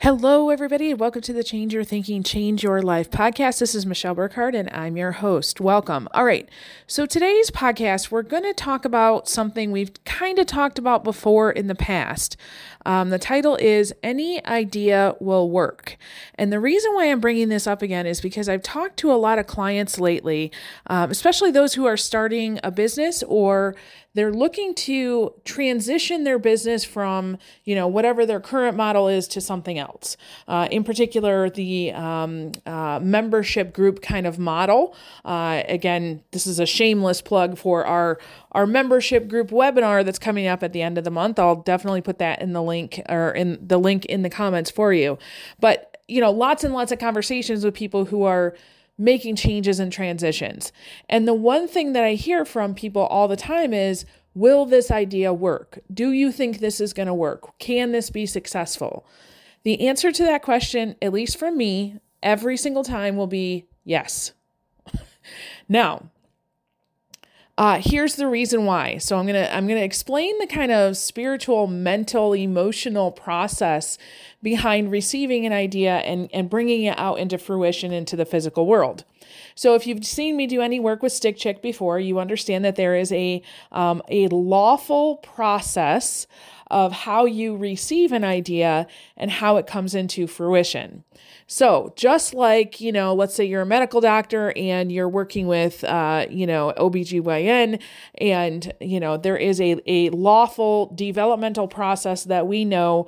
Hello, everybody, and welcome to the Change Your Thinking, Change Your Life podcast. This is Michelle Burkhardt, and I'm your host. Welcome. All right, so today's podcast, we're going to talk about something we've kind of talked about before in the past. The title is Any Idea Will Work. And the reason why I'm bringing this up again is because I've talked to a lot of clients lately, especially those who are starting a business or they're looking to transition their business from, whatever their current model is to something else. In particular, the membership group kind of model. Again, this is a shameless plug for our membership group webinar that's coming up at the end of the month. I'll definitely put that in the link in the comments for you. But, lots and lots of conversations with people who are making changes and transitions. And the one thing that I hear from people all the time is, will this idea work? Do you think this is going to work? Can this be successful? The answer to that question, at least from me, every single time will be yes. Now, here's the reason why. So I'm gonna explain the kind of spiritual, mental, emotional process behind receiving an idea and bringing it out into fruition into the physical world. So if you've seen me do any work with Stick Chick before, you understand that there is a lawful process of how you receive an idea and how it comes into fruition. So just like, let's say you're a medical doctor and you're working with, OBGYN and, there is a lawful developmental process that we know,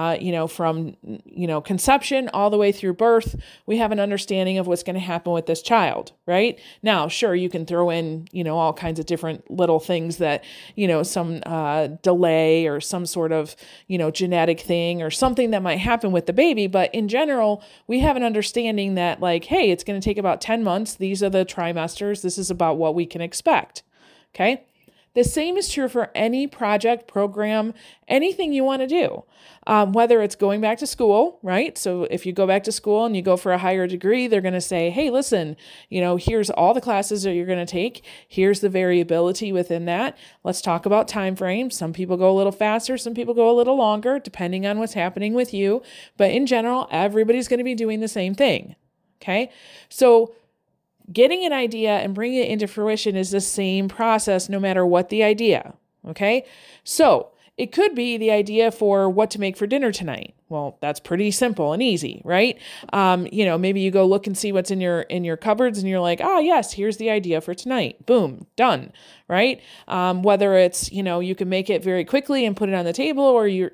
from, conception all the way through birth, we have an understanding of what's going to happen with this child, right? Now, sure, you can throw in, all kinds of different little things that, some delay or some sort of, genetic thing or something that might happen with the baby. But in general, we have an understanding that hey, it's going to take about 10 months. These are the trimesters. This is about what we can expect. Okay. The same is true for any project, program, anything you want to do, whether it's going back to school, right? So if you go back to school and you go for a higher degree, they're going to say, hey, listen, here's all the classes that you're going to take. Here's the variability within that. Let's talk about time frames. Some people go a little faster. Some people go a little longer, depending on what's happening with you. But in general, everybody's going to be doing the same thing. Okay. So getting an idea and bringing it into fruition is the same process no matter what the idea, okay? So it could be the idea for what to make for dinner tonight. Well, that's pretty simple and easy, right? Maybe you go look and see what's in your cupboards and you're like, yes, here's the idea for tonight. Boom, done, right? Whether it's, you can make it very quickly and put it on the table or you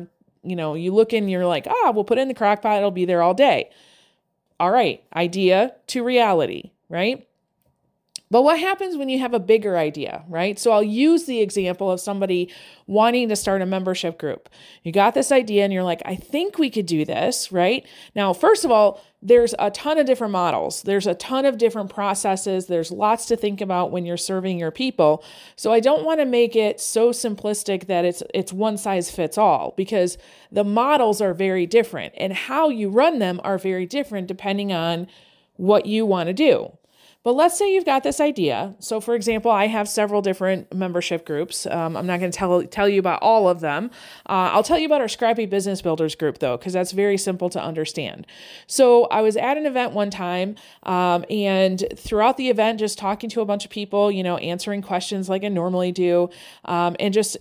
look and you're like, we'll put it in the crock pot. It'll be there all day. All right, idea to reality. Right? But what happens when you have a bigger idea, right? So I'll use the example of somebody wanting to start a membership group. You got this idea and you're like, I think we could do this, right? Now, first of all, there's a ton of different models. There's a ton of different processes. There's lots to think about when you're serving your people. So I don't want to make it so simplistic that it's one size fits all because the models are very different and how you run them are very different depending on what you want to do. But let's say you've got this idea. So for example, I have several different membership groups. I'm not going to tell you about all of them. I'll tell you about our Scrappy Business Builders group though, because that's very simple to understand. So I was at an event one time and throughout the event, just talking to a bunch of people, answering questions like I normally do, and just,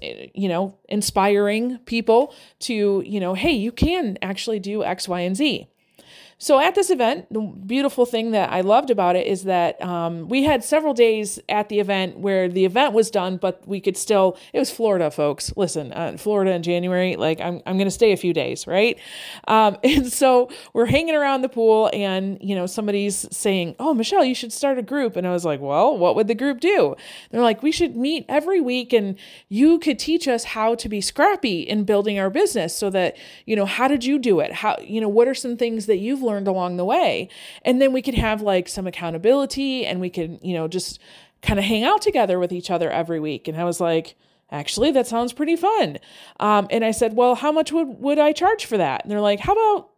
inspiring people to, hey, you can actually do X, Y, and Z. So at this event, the beautiful thing that I loved about it is that we had several days at the event where the event was done, but we could still, it was Florida, folks. Listen, Florida in January, I'm going to stay a few days, right? And so we're hanging around the pool and, somebody's saying, oh, Michelle, you should start a group. And I was like, well, what would the group do? They're like, we should meet every week and you could teach us how to be scrappy in building our business so that, how did you do it? How, what are some things that you've learned along the way? And then we could have some accountability and we could, just kind of hang out together with each other every week. And I was like, actually, that sounds pretty fun. And I said, well, how much would I charge for that? And they're like, how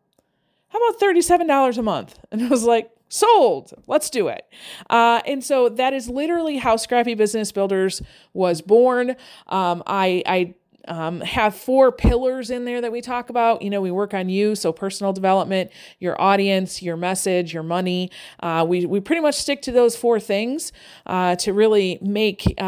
about $37 a month? And I was like, sold, let's do it. And so that is literally how Scrappy Business Builders was born. I have 4 pillars in there that we talk about. We work on you, so personal development, your audience, your message, your money. We pretty much stick to those 4 things to really make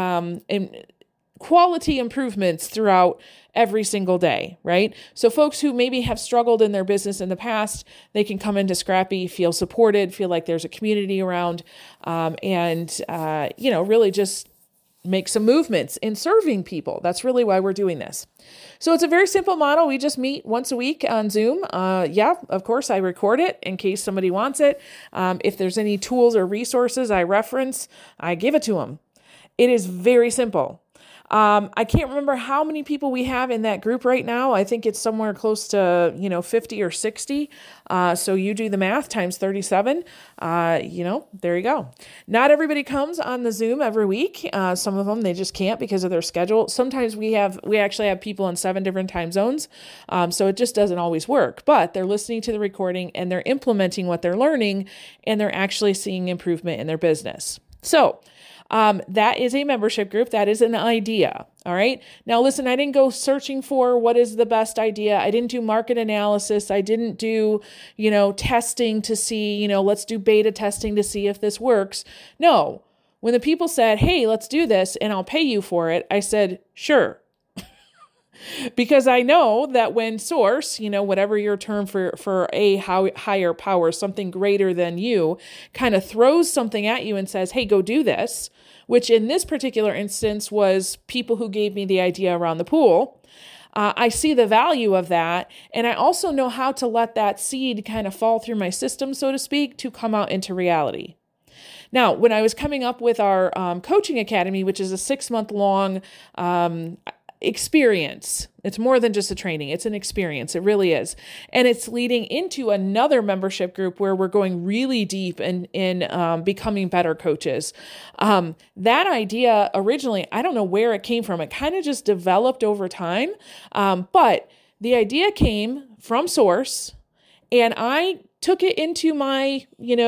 quality improvements throughout every single day, right? So folks who maybe have struggled in their business in the past, they can come into Scrappy, feel supported, feel like there's a community around, and really just make some movements in serving people. That's really why we're doing this. So it's a very simple model. We just meet once a week on Zoom. Of course, I record it in case somebody wants it. If there's any tools or resources I reference, I give it to them. It is very simple. I can't remember how many people we have in that group right now. I think it's somewhere close to, 50 or 60. So you do the math times 37. There you go. Not everybody comes on the Zoom every week. Some of them, they just can't because of their schedule. Sometimes we actually have people in 7 different time zones. So it just doesn't always work, but they're listening to the recording and they're implementing what they're learning and they're actually seeing improvement in their business. So that is a membership group. That is an idea. All right. Now, listen, I didn't go searching for what is the best idea. I didn't do market analysis. I didn't do, testing to see, let's do beta testing to see if this works. No, when the people said, hey, let's do this and I'll pay you for it, I said, sure. Because I know that when source, whatever your term for a higher power, something greater than you, kind of throws something at you and says, hey, go do this, which in this particular instance was people who gave me the idea around the pool. I see the value of that. And I also know how to let that seed kind of fall through my system, so to speak, to come out into reality. Now, when I was coming up with our coaching academy, which is a 6-month-long experience. It's more than just a training. It's an experience. It really is. And it's leading into another membership group where we're going really deep in becoming better coaches. That idea originally, I don't know where it came from. It kind of just developed over time. But the idea came from source and I took it into my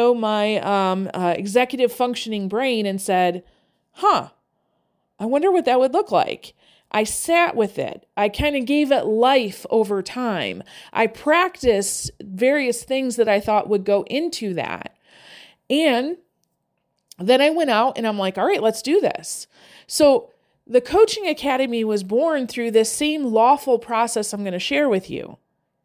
executive functioning brain and said, I wonder what that would look like. I sat with it. I kind of gave it life over time. I practiced various things that I thought would go into that. And then I went out and I'm like, all right, let's do this. So the Coaching Academy was born through this same lawful process I'm going to share with you.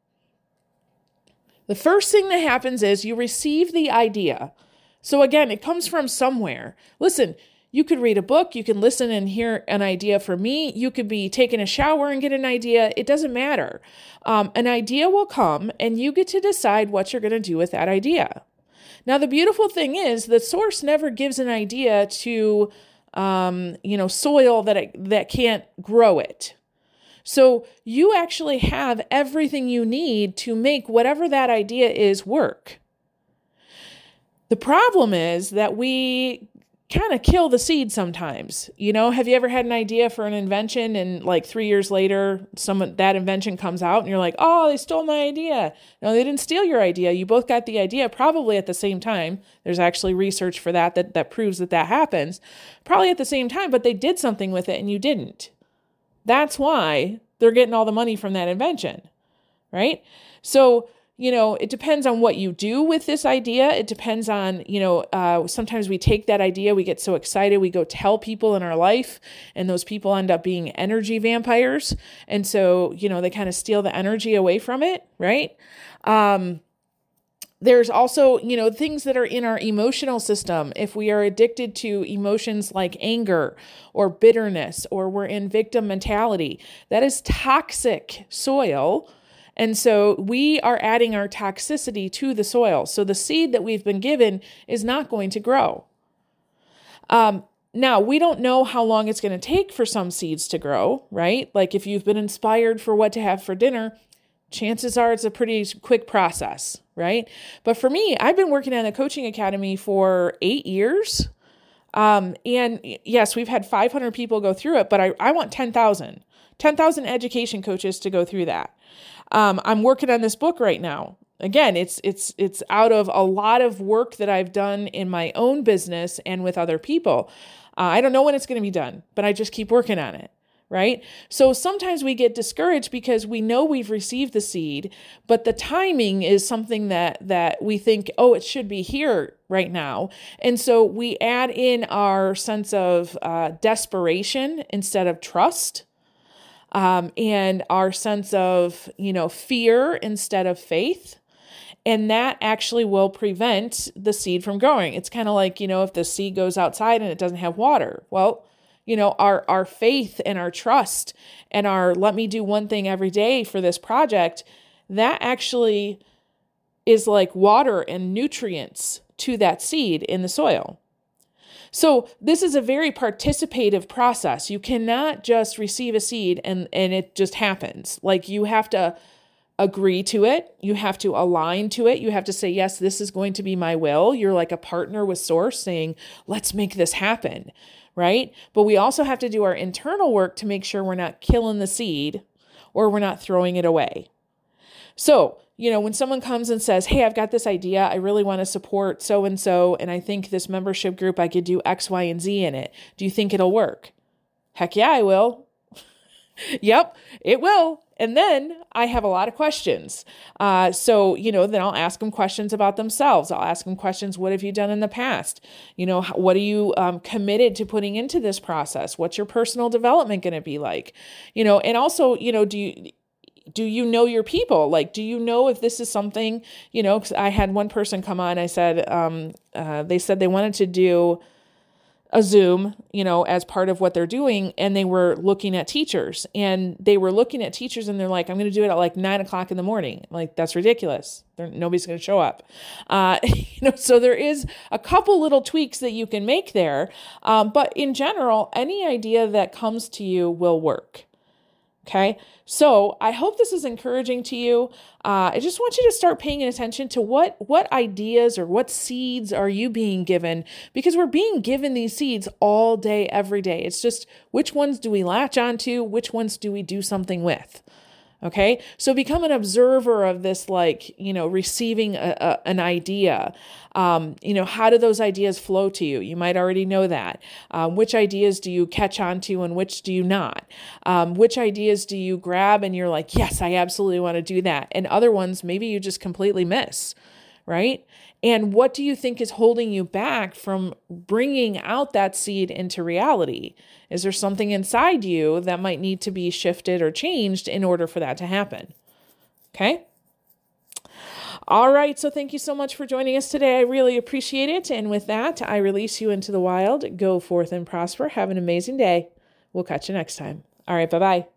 The first thing that happens is you receive the idea. So again, it comes from somewhere. Listen, you could read a book, you can listen and hear an idea from me, you could be taking a shower and get an idea. It doesn't matter. An idea will come and you get to decide what you're going to do with that idea. Now, the beautiful thing is the source never gives an idea to, soil that can't grow it. So you actually have everything you need to make whatever that idea is work. The problem is that we kind of kill the seed sometimes. Have you ever had an idea for an invention and like 3 years later, that invention comes out and you're like, oh, they stole my idea. No, they didn't steal your idea. You both got the idea probably at the same time. There's actually research for that proves that happens probably at the same time, but they did something with it and you didn't. That's why they're getting all the money from that invention, right? So, it depends on what you do with this idea. It depends on, sometimes we take that idea, we get so excited, we go tell people in our life, and those people end up being energy vampires. And so, they kind of steal the energy away from it, right? There's also, things that are in our emotional system. If we are addicted to emotions like anger or bitterness, or we're in victim mentality, that is toxic soil. And so we are adding our toxicity to the soil. So the seed that we've been given is not going to grow. Now, we don't know how long it's going to take for some seeds to grow, right? Like if you've been inspired for what to have for dinner, chances are it's a pretty quick process, right? But for me, I've been working on the Coaching Academy for 8 years. And yes, we've had 500 people go through it, but I want 10,000 education coaches to go through that. I'm working on this book right now. Again, it's out of a lot of work that I've done in my own business and with other people. I don't know when it's going to be done, but I just keep working on it, right? So sometimes we get discouraged because we know we've received the seed, but the timing is something that we think, oh, it should be here right now. And so we add in our sense of desperation instead of trust, and our sense of, fear instead of faith. And that actually will prevent the seed from growing. It's kind of like, if the seed goes outside and it doesn't have water. Well, our faith and our trust and our let me do one thing every day for this project, that actually is like water and nutrients to that seed in the soil. So this is a very participative process. You cannot just receive a seed and it just happens. Like, you have to agree to it. You have to align to it. You have to say, yes, this is going to be my will. You're like a partner with Source saying, let's make this happen, right? But we also have to do our internal work to make sure we're not killing the seed or we're not throwing it away. So, when someone comes and says, hey, I've got this idea, I really want to support so-and-so, and I think this membership group, I could do X, Y, and Z in it. Do you think it'll work? Heck yeah, I will. Yep, it will. And then I have a lot of questions. So then I'll ask them questions about themselves. I'll ask them questions. What have you done in the past? What are you committed to putting into this process? What's your personal development going to be like? And also, do you know your people? Like, do you know if this is something, 'cause I had one person come on, I said, they said they wanted to do a Zoom, as part of what they're doing. And they were looking at teachers and they're like, I'm going to do it at like 9:00 in the morning. I'm like, that's ridiculous. Nobody's going to show up. So there is a couple little tweaks that you can make there. But in general, any idea that comes to you will work. Okay. So I hope this is encouraging to you. I just want you to start paying attention to what ideas or what seeds are you being given, because we're being given these seeds all day, every day. It's just, which ones do we latch onto? Which ones do we do something with? Okay. So become an observer of this, receiving an idea. How do those ideas flow to you? You might already know that. Which ideas do you catch on to and which do you not? Which ideas do you grab and you're like, yes, I absolutely want to do that. And other ones, maybe you just completely miss, right? And what do you think is holding you back from bringing out that seed into reality? Is there something inside you that might need to be shifted or changed in order for that to happen? Okay. All right. So thank you so much for joining us today. I really appreciate it. And with that, I release you into the wild. Go forth and prosper. Have an amazing day. We'll catch you next time. All right. Bye-bye.